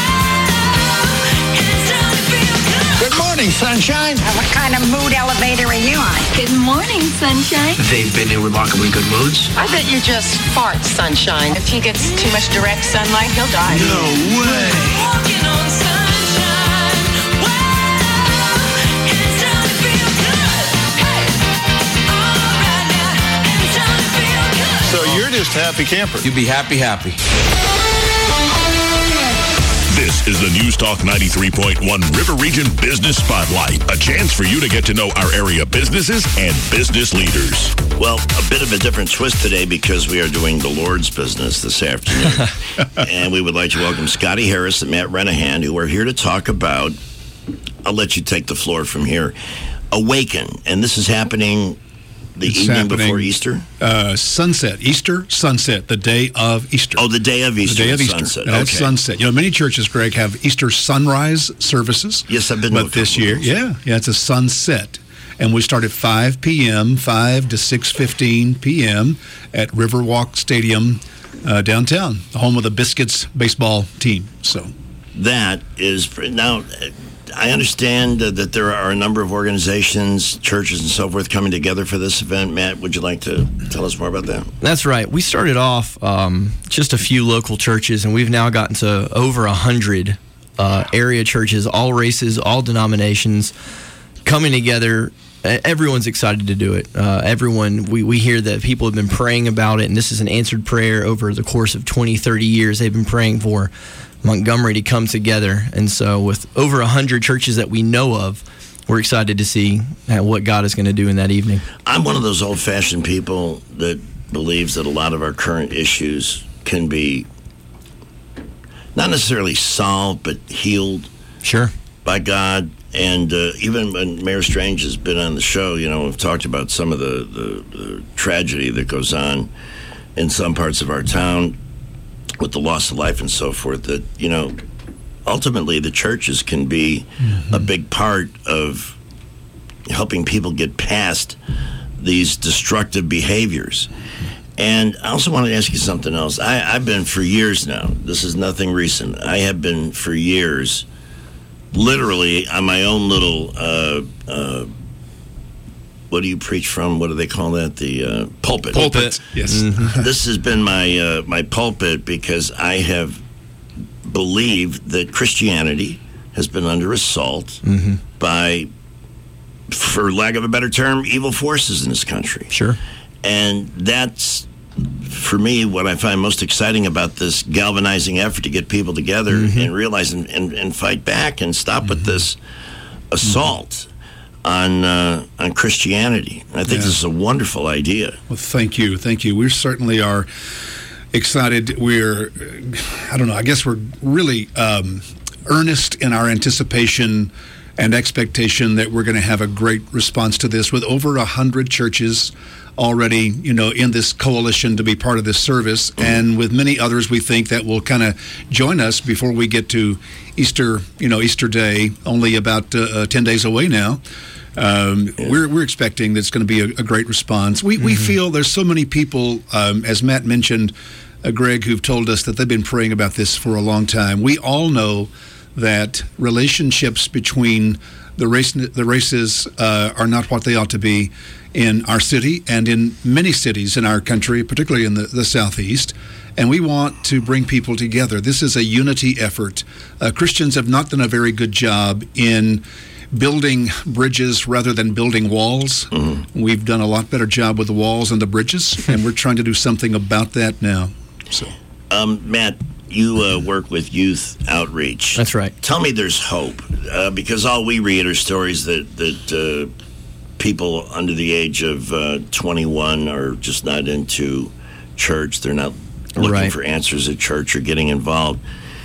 Wow, it's time to feel good. Good morning, sunshine. What kind of mood elevator are you on? Good morning, sunshine. They've been in remarkably good moods. I bet you just fart, sunshine. If he gets too much direct sunlight, he'll die. No way. Walking on sunshine. Wow, it's time to feel good. Hey, all right now, it's time to feel good. So you're just happy camper. You be happy, happy. This is the News Talk ninety-three point one River Region Business Spotlight. A chance for you to get to know our area businesses and business leaders. Well, a bit of a different twist today because we are doing the Lord's business this afternoon. And we would like to welcome Scotty Harris and Matt Renahan, who are here to talk about, I'll let you take the floor from here, Awaken. And this is happening the It's evening happening, before Easter? Uh, sunset. Easter, sunset. The day of Easter. Oh, the day of Easter. The day of Easter. Sunset. That's Okay. sunset. You know, many churches, Greg, have Easter sunrise services. Yes, I've been to a But this couple of year, those. yeah, yeah, it's a sunset. And we start at five p.m., five to six fifteen p.m. at Riverwalk Stadium uh, downtown, the home of the Biscuits baseball team. So That is, now, I understand uh, that there are a number of organizations, churches, and so forth coming together for this event. Matt, would you like to tell us more about that? That's right. We started off um, just a few local churches, and we've now gotten to over a hundred uh, area churches, all races, all denominations, coming together. Everyone's excited to do it. Uh, everyone, we, we hear that people have been praying about it, and this is an answered prayer over the course of twenty, thirty years. They've been praying for Montgomery to come together. And so with over one hundred churches that we know of, we're excited to see what God is going to do in that evening. I'm one of those old-fashioned people that believes that a lot of our current issues can be not necessarily solved, but healed. Sure. By God. And uh, even when Mayor Strange has been on the show, you know, we've talked about some of the, the, the tragedy that goes on in some parts of our town with the loss of life and so forth, that, you know, ultimately the churches can be mm-hmm. a big part of helping people get past these destructive behaviors. And I also want to ask you something else. I, I've been for years now, this is nothing recent, I have been for years literally on my own little, uh, uh, what do you preach from? What do they call that? The uh, pulpit. Pulpit, yes. Mm-hmm. This has been my uh, my pulpit because I have believed that Christianity has been under assault mm-hmm. by, for lack of a better term, evil forces in this country. Sure. And that's, for me, what I find most exciting about this galvanizing effort to get people together mm-hmm. and realize and, and, and fight back and stop mm-hmm. with this assault mm-hmm. on uh, on Christianity. I think yeah. this is a wonderful idea. Well, thank you. Thank you. We certainly are excited. We're, I don't know, I guess we're really um, earnest in our anticipation and expectation that we're going to have a great response to this, with over a hundred churches already, you know, in this coalition to be part of this service, mm-hmm. and with many others we think that will kind of join us before we get to Easter, you know, Easter Day, only about uh, ten days away now. Um, yeah. We're we're expecting that it's going to be a, a great response. We mm-hmm. we feel there's so many people, um, as Matt mentioned, uh, Greg, who've told us that they've been praying about this for a long time. We all know that relationships between the race the races uh, are not what they ought to be in our city and in many cities in our country, particularly in the, the Southeast. And we want to bring people together. This is a unity effort. Uh, Christians have not done a very good job in building bridges rather than building walls. Mm-hmm. We've done a lot better job with the walls and the bridges, and we're trying to do something about that now. So, um, Matt, you uh, work with youth outreach. That's right. Tell me there's hope, uh, because all we read are stories that, that uh, people under the age of uh, twenty-one are just not into church. They're not looking right. for answers at church or getting involved.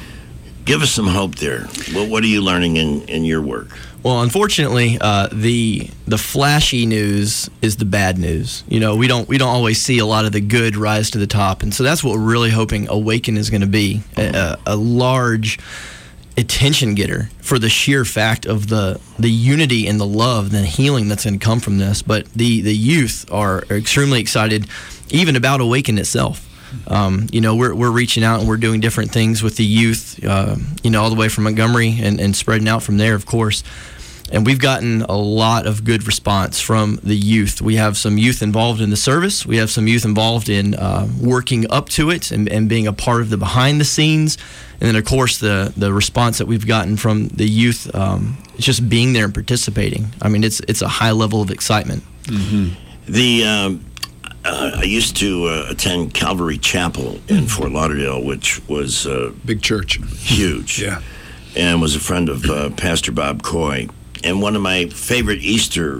Give us some hope there. What, what are you learning in, in your work? Well, unfortunately, uh, the the flashy news is the bad news. You know, we don't we don't always see a lot of the good rise to the top, and so that's what we're really hoping Awaken is going to be, a, a large attention getter for the sheer fact of the the unity and the love and the healing that's going to come from this. But the the youth are, are extremely excited, even about Awaken itself. Um, you know, we're we're reaching out and we're doing different things with the youth, uh, you know, all the way from Montgomery and, and spreading out from there, of course. And we've gotten a lot of good response from the youth. We have some youth involved in the service. We have some youth involved in uh, working up to it and, and being a part of the behind the scenes. And then, of course, the, the response that we've gotten from the youth, um, just being there and participating. I mean, it's it's a high level of excitement. Mm-hmm. The um, uh, I used to uh, attend Calvary Chapel in Fort Lauderdale, which was uh, big church, huge, yeah, and was a friend of uh, Pastor Bob Coy. And one of my favorite Easter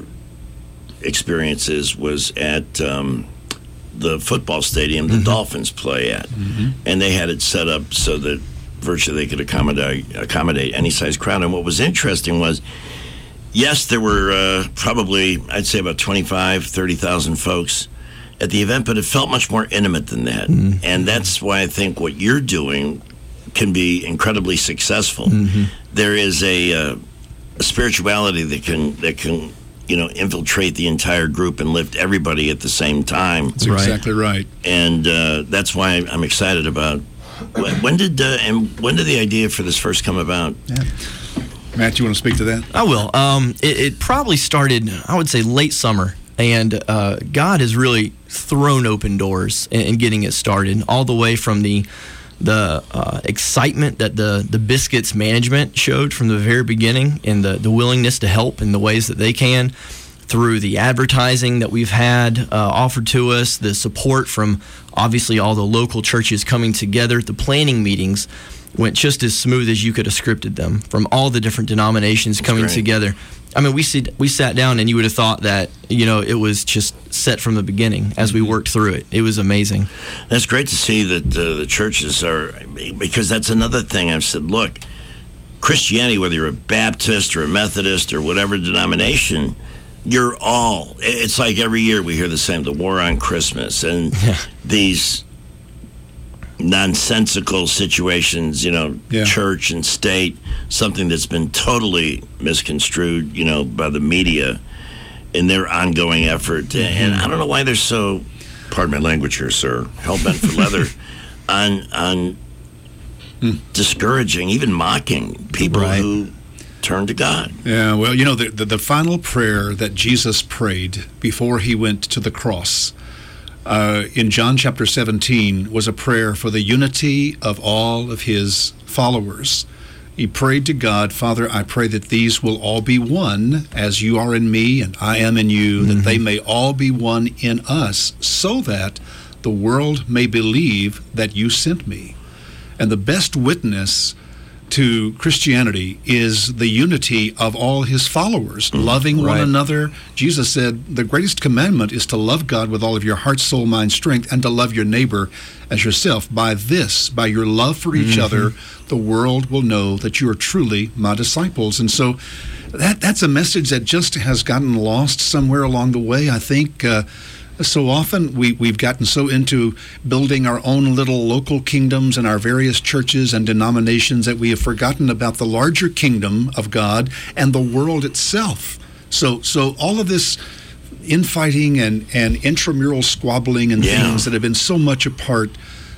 experiences was at um, the football stadium the mm-hmm. Dolphins play at. Mm-hmm. And they had it set up so that virtually they could accommodate, accommodate any size crowd. And what was interesting was, yes, there were uh, probably, I'd say about twenty-five, thirty thousand folks at the event, but it felt much more intimate than that. Mm-hmm. And that's why I think what you're doing can be incredibly successful. Mm-hmm. There is a... Uh, a spirituality that can that can you know infiltrate the entire group and lift everybody at the same time. That's right. Exactly right. And uh, that's why I'm excited about. When did uh, and when did the idea for this first come about? Yeah. Matt, you want to speak to that? I will. Um, it, it probably started, I would say, late summer. And uh, God has really thrown open doors in, in getting it started, all the way from the the uh, excitement that the, the Biscuits management showed from the very beginning, and the, the willingness to help in the ways that they can, through the advertising that we've had uh, offered to us, the support from obviously all the local churches coming together. The planning meetings went just as smooth as you could have scripted them, from all the different denominations That's coming great. together. I mean, we sit, we sat down and you would have thought that, you know, it was just set from the beginning as we worked through it. It was amazing. That's great to see that uh, the churches are, because that's another thing I've said, look, Christianity, whether you're a Baptist or a Methodist or whatever denomination, you're all, it's like every year we hear the same, the war on Christmas and yeah. these nonsensical situations, you know, yeah. church and state, something that's been totally misconstrued, you know, by the media in their ongoing effort. Mm-hmm. And I don't know why they're so, pardon my language here, sir, hell-bent for leather, on on mm. discouraging, even mocking people right. who turn to God. Yeah, well, you know, the, the, the final prayer that Jesus prayed before he went to the cross Uh, in John chapter seventeen was a prayer for the unity of all of his followers. He prayed to God, Father, I pray that these will all be one, as you are in me and I am in you, mm-hmm. that they may all be one in us, so that the world may believe that you sent me. And the best witness to Christianity is the unity of all his followers, mm, loving right. one another. Jesus said the greatest commandment is to love God with all of your heart, soul, mind, strength, and to love your neighbor as yourself. By this, by your love for each mm-hmm. other, the world will know that you are truly my disciples. And so that that's a message that just has gotten lost somewhere along the way, I think. Uh, So often we, we've gotten so into building our own little local kingdoms in our various churches and denominations that we have forgotten about the larger kingdom of God and the world itself. So so all of this infighting and, and intramural squabbling and yeah. things that have been so much a part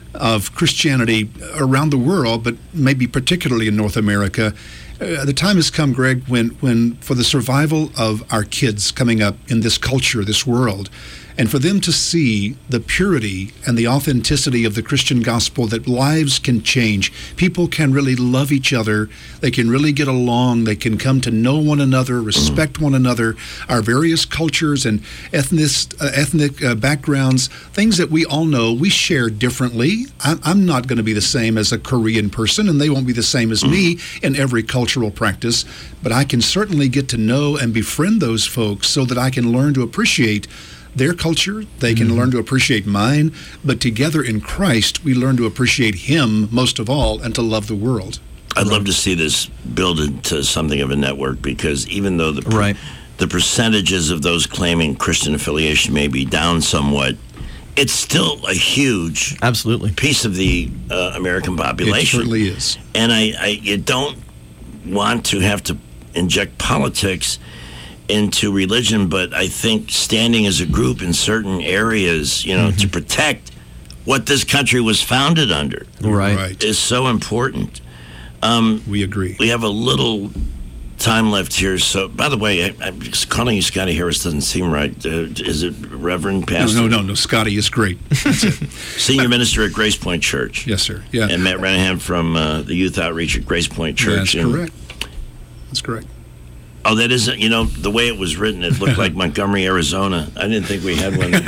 of Christianity around the world, but maybe particularly in North America, Uh, the time has come, Greg, when, when for the survival of our kids coming up in this culture, this world, and for them to see the purity and the authenticity of the Christian gospel, that lives can change. People can really love each other. They can really get along. They can come to know one another, respect one another, our various cultures and ethnic, uh, ethnic uh, backgrounds, things that we all know we share differently. I'm, I'm not going to be the same as a Korean person, and they won't be the same as me in every cultural practice, but I can certainly get to know and befriend those folks so that I can learn to appreciate their culture, they can mm-hmm. learn to appreciate mine, but together in Christ, we learn to appreciate Him most of all and to love the world. I'd right. love to see this build into something of a network, because even though the per- right. the percentages of those claiming Christian affiliation may be down somewhat, it's still a huge absolutely piece of the uh, American population. It certainly is. And I, I you don't want to have to inject politics into religion, but I think standing as a group in certain areas, you know, mm-hmm. to protect what this country was founded under, right, right. is so important. Um, we agree. We have a little time left here. So, by the way, I, I'm just calling you Scotty Harris doesn't seem right. Uh, is it Reverend Pastor? No, no, no, no. Scotty is great. That's it. Senior minister at Grace Point Church. Yes, sir. Yeah. And Matt Renahan from uh, the Youth Outreach at Grace Point Church. Yeah, that's and, correct. That's correct. Oh, that isn't, you know, the way it was written, it looked like Montgomery, Arizona. I didn't think we had one.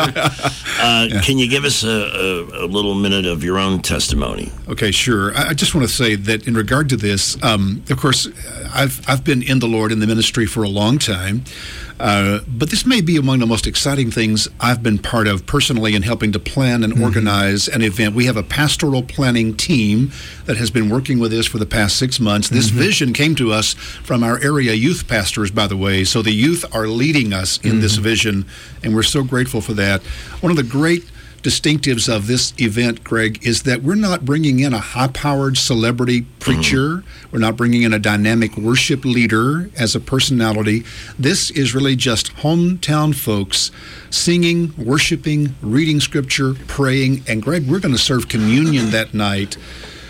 uh, yeah. Can you give us a, a, a little minute of your own testimony? Okay, sure. I just want to say that in regard to this, um, of course, I've I've been in the Lord in the ministry for a long time, uh, but this may be among the most exciting things I've been part of personally in helping to plan and mm-hmm. organize an event. We have a pastoral planning team that has been working with us for the past six months. This mm-hmm. vision came to us from our area youth pastors, by the way. So the youth are leading us in mm-hmm. this vision, and we're so grateful for that. One of the great distinctives of this event, Greg, is that we're not bringing in a high-powered celebrity preacher. Mm-hmm. We're not bringing in a dynamic worship leader as a personality. This is really just hometown folks singing, worshiping, reading scripture, praying. And Greg, we're going to serve communion that night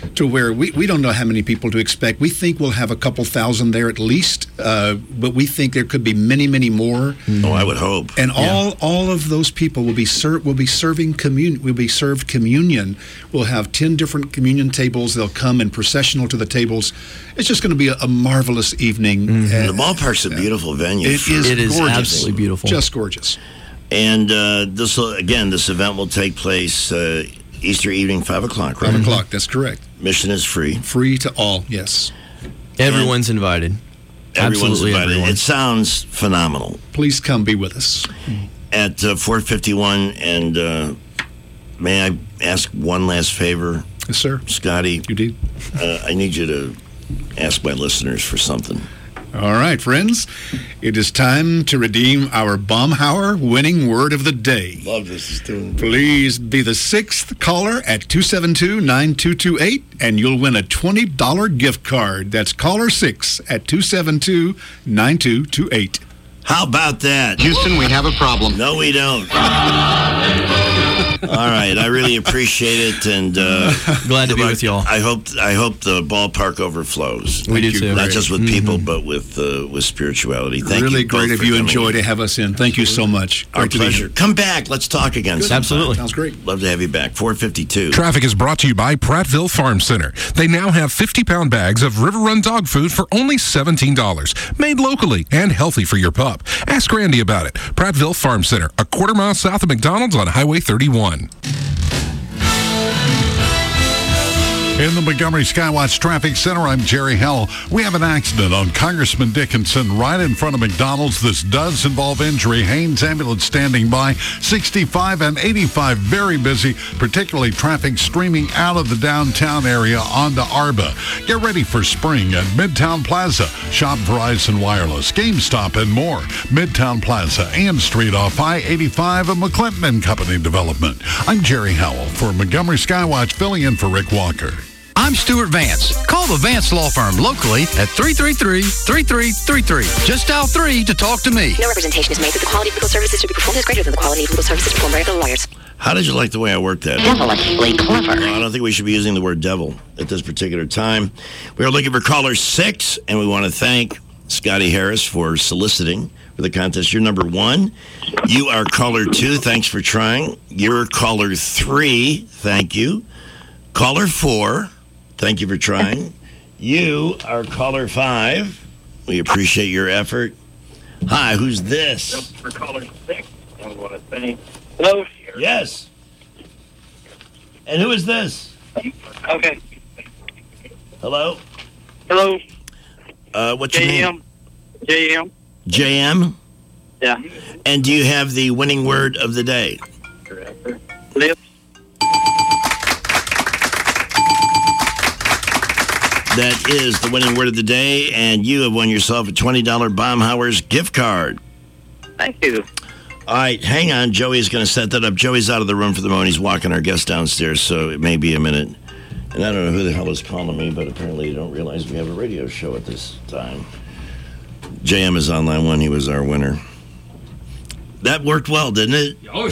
to where we, we don't know how many people to expect. We think we'll have a couple thousand there at least, uh, but we think there could be many, many more. Oh, I would hope. And all all of those people will be ser- will be serving communion. Will be served communion. We'll have ten different communion tables. They'll come in processional to the tables. It's just going to be a, a marvelous evening. Mm-hmm. The ballpark's a beautiful venue. It is It is gorgeous. absolutely beautiful. Just gorgeous. And uh, this will, again, this event will take place uh, Easter evening, five o'clock. Right? Five o'clock. That's correct. Mission is free. Free to all. Yes. Everyone's and invited. Everyone's Absolutely invited. everyone. It sounds phenomenal. Please come be with us. At uh, four fifty-one, and uh, may I ask one last favor? Yes, sir. Scotty. You do. Uh, I need you to ask my listeners for something. All right, friends. It is time to redeem our Baumhauer winning word of the day. Love this. Is doing. Please be the sixth caller at two seven two, nine two two eight, and you'll win a twenty dollars gift card. That's caller six at two seven two, nine two two eight. How about that? Houston, we have a problem. No, we don't. All right, I really appreciate it, and uh, glad to be with y'all. I hope I hope the ballpark overflows. We do you. too. Not just with people, Mm-hmm. but with uh, with spirituality. Thank really you. both great if for you coming. enjoy to have us in. Thank you so much. Our Great to be pleasure. here. Come back. Let's talk again. Good. sometime. Absolutely. Sounds great. Love to have you back. four fifty-two. Traffic is brought to you by Prattville Farm Center. They now have fifty-pound bags of River Run dog food for only seventeen dollars. Made locally and healthy for your pup. Ask Randy about it. Prattville Farm Center, a quarter mile south of McDonald's on Highway thirty-one. In the Montgomery Skywatch Traffic Center, I'm Jerry Hell. We have an accident on Congressman Dickinson right in front of McDonald's. This does involve injury. Haynes ambulance standing by. sixty-five and eighty-five very busy, particularly traffic streaming out of the downtown area onto Arba. Get ready for spring at Midtown Plaza. Shop Verizon Wireless, GameStop, and more. Midtown Plaza and Street off I eighty-five and McClinton and Company Development. I'm Jerry Howell for Montgomery Skywatch, filling in for Rick Walker. I'm Stuart Vance. Call the Vance Law Firm locally at three three three, three three three three. Just dial three to talk to me. No representation is made that the quality of legal services to be performed is greater than the quality of legal services performed by other lawyers. How did you like the way I worked that? Devilishly clever. No, I don't think we should be using the word devil at this particular time. We are looking for caller six, and we want to thank Scotty Harris for soliciting for the contest. You're number one. You are caller two. Thanks for trying. You're caller three. Thank you. Caller four. Thank you for trying. You are caller five. We appreciate your effort. Hi, who's this? For caller six, I want to thank. Hello. Yes. And who is this? Okay. Hello? Hello. Uh, what's your J M. name? J M. J M? Yeah. And do you have the winning word of the day? Lips. That is the winning word of the day, and you have won yourself a twenty dollars Baumhauer's gift card. Thank you. All right, hang on. Joey's going to set that up. Joey's out of the room for the moment. He's walking our guest downstairs, so it may be a minute. And I don't know who the hell is calling me, but apparently you don't realize we have a radio show at this time. J M is on line one. He was our winner. That worked well, didn't it? Oh,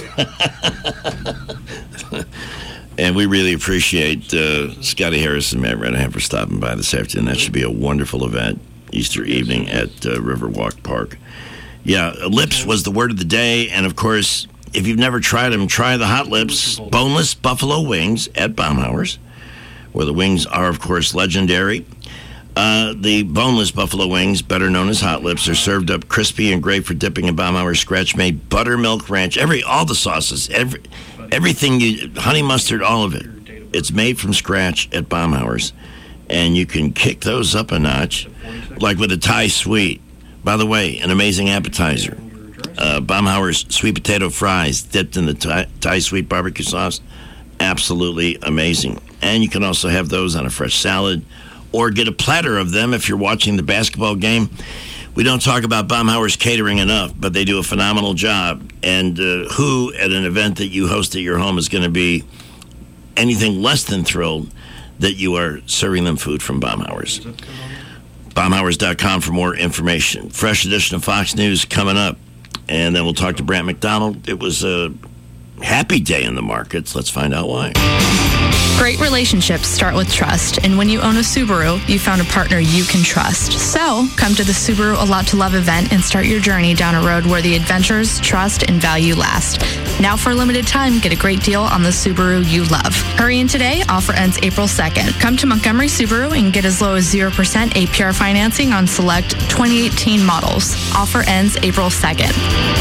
And we really appreciate uh, Scotty Harris and Matt Renahan for stopping by this afternoon. That should be a wonderful event, Easter evening at uh, Riverwalk Park. Yeah, lips was the word of the day. And, of course, if you've never tried them, try the Hot Lips boneless buffalo wings at Baumhauer's, where the wings are, of course, legendary. Uh, the boneless buffalo wings, better known as Hot Lips, are served up crispy and great for dipping in Baumhauer's scratch-made buttermilk ranch. Every all the sauces, every everything you honey mustard, all of it. It's made from scratch at Baumhauer's, and you can kick those up a notch, like with a Thai sweet. By the way, an amazing appetizer. Uh, Baumhauer's sweet potato fries dipped in the Thai, Thai sweet barbecue sauce, absolutely amazing. And you can also have those on a fresh salad, or get a platter of them if you're watching the basketball game. We don't talk about Baumhauer's catering enough, but they do a phenomenal job. And uh, who, at an event that you host at your home, is going to be anything less than thrilled that you are serving them food from Baumhauer's. Baumhauers dot com for more information. Fresh edition of Fox News coming up. And then we'll talk to Brant McDonald. It was a happy day in the markets. Let's find out why. Great relationships start with trust, and when you own a Subaru, you found a partner you can trust. So, come to the Subaru A Lot to Love event and start your journey down a road where the adventures, trust, and value last. Now for a limited time, get a great deal on the Subaru you love. Hurry in today. Offer ends April second. Come to Montgomery Subaru and get as low as zero percent A P R financing on select twenty eighteen models. Offer ends April second.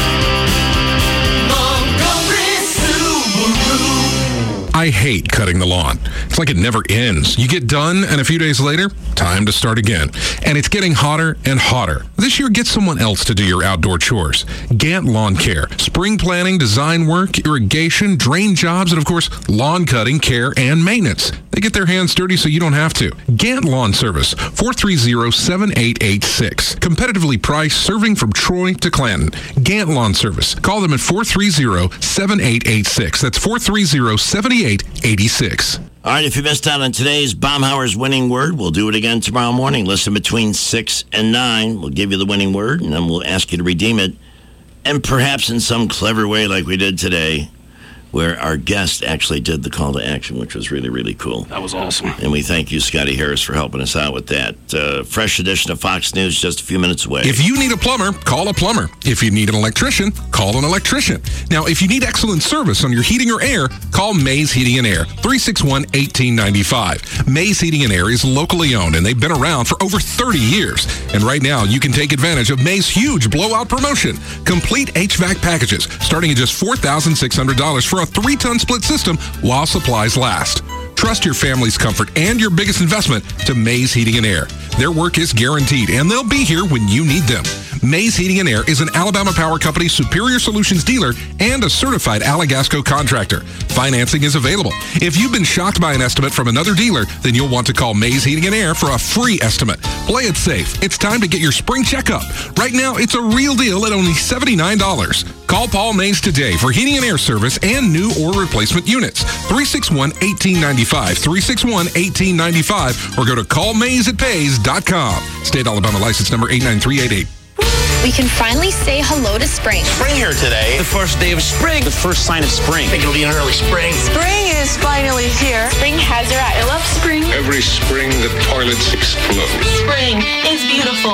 I hate cutting the lawn. It's like it never ends. You get done, and a few days later, time to start again. And it's getting hotter and hotter. This year, get someone else to do your outdoor chores. Gant Lawn Care. Spring planning, design work, irrigation, drain jobs, and of course, lawn cutting, care, and maintenance. They get their hands dirty so you don't have to. Gant Lawn Service, four three zero, seven eight eight six. Competitively priced, serving from Troy to Clanton. Gant Lawn Service. Call them at four three zero, seven eight eight six. That's four three zero, seven eight eight six. All right, if you missed out on today's Baumhauer's winning word, we'll do it again tomorrow morning. Listen between six and nine. We'll give you the winning word, and then we'll ask you to redeem it. And perhaps in some clever way like we did today, where our guest actually did the call to action, which was really, really cool. That was awesome. And we thank you, Scotty Harris, for helping us out with that. Uh, fresh edition of Fox News just a few minutes away. If you need a plumber, call a plumber. If you need an electrician, call an electrician. Now, if you need excellent service on your heating or air, call Mays Heating and Air, three six one, one eight nine five. Mays Heating and Air is locally owned, and they've been around for over thirty years. And right now, you can take advantage of Mays' huge blowout promotion. Complete H V A C packages, starting at just four thousand six hundred dollars for a three-ton split system while supplies last. Trust your family's comfort and your biggest investment to Mays Heating and Air. Their work is guaranteed, and they'll be here when you need them. Mays Heating and Air is an Alabama Power Company Superior Solutions dealer and a certified Alagasco contractor. Financing is available. If you've been shocked by an estimate from another dealer, then you'll want to call Mays Heating and Air for a free estimate. Play it safe. It's time to get your spring checkup. Right now, it's a real deal at only seventy-nine dollars. Call Paul Mays today for heating and air service and new or replacement units. three six one, one eight nine five, three six one, one eight nine five, or go to call mays it pays dot com. State Alabama license number eight nine three eight eight. We can finally say hello to spring. Spring here today. The first day of spring. The first sign of spring. I think it'll be an early spring. Spring is finally here. Spring has arrived. I love spring. Every spring, the toilets explode. Spring is beautiful.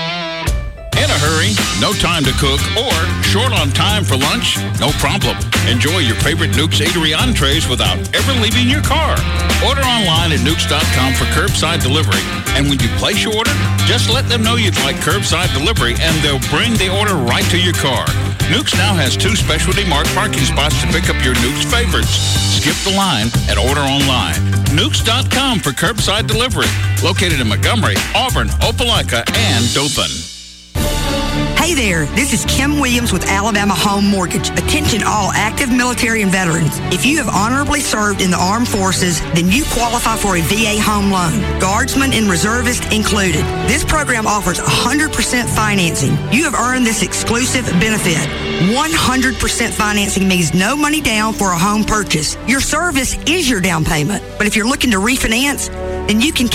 In a hurry, no time to cook, or short on time for lunch? No problem. Enjoy your favorite Nukes Eatery entrees without ever leaving your car. Order online at nukes dot com for curbside delivery. And when you place your order, just let them know you'd like curbside delivery, and they'll bring the order right to your car. Nukes now has two specialty marked parking spots to pick up your Nukes favorites. Skip the line and order online. nukes dot com for curbside delivery. Located in Montgomery, Auburn, Opelika, and Dothan. Hey there, this is Kim Williams with Alabama Home Mortgage. Attention all active military and veterans. If you have honorably served in the armed forces, then you qualify for a V A home loan, guardsmen and reservists included. This program offers one hundred percent financing. You have earned this exclusive benefit. one hundred percent financing means no money down for a home purchase. Your service is your down payment. But if you're looking to refinance, then you can